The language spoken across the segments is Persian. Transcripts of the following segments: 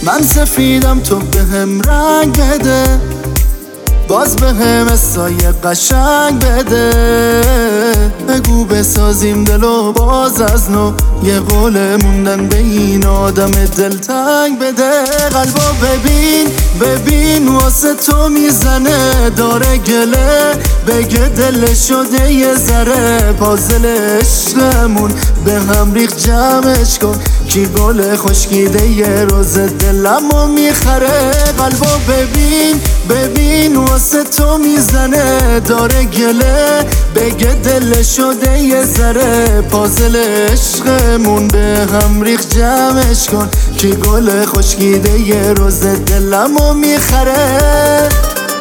من سفیدم تو بهم رنگ بده، باز بهم سایه قشنگ بده. بگو بسازیم دلو باز از نو، یه قول موندن به این آدم دلتنگ بده. قلبو ببین ببین واسه تو میزنه، داره گله بگه دل شده یه ذره. پازل عشقمون به هم ریخ جمعش کن، کی گل خشکیده یه روز دلمو میخره. قلبو ببین ببین واسه تو میزنه، داره گله بگه دل شده یه ذره. پازل عشقمون به هم ریخ جمعش کن، کی گل خشکیده یه روز دلمو میخره.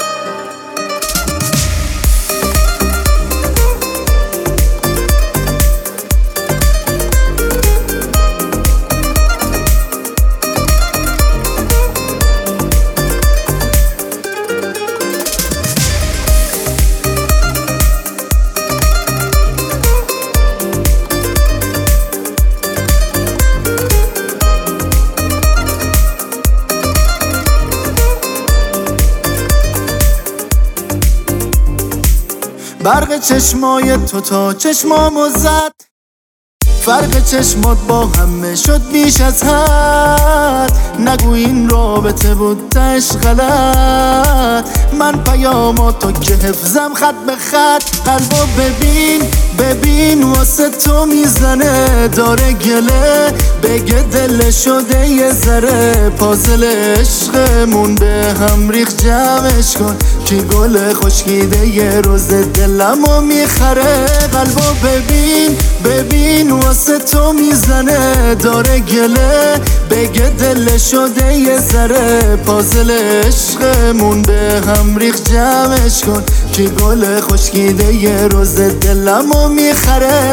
برق چشمای تو تا چشمامو زد، فرق چشمات با همه شد بیش از حد. نگو این رابطه بود تش غلط، من پیاماتو که حفظم خط به خط. قلبو ببین ببین واسه تو میزنه، داره گله بگه دل شده یه ذره. پازل عشقمون به هم ریخ جمعش کن، کی گل خشکیده یه روز دلمو میخره. قلبو ببین ببین واسه تو میزنه، داره گله بگه دل شده یه ذره. پازل عشقمون به هم ریخ جمعش کن، کی گل خشکیده یه روز دلمو میخره.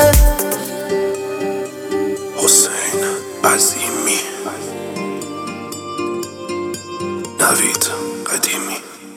حسین عظیمی، نوید قدیمی.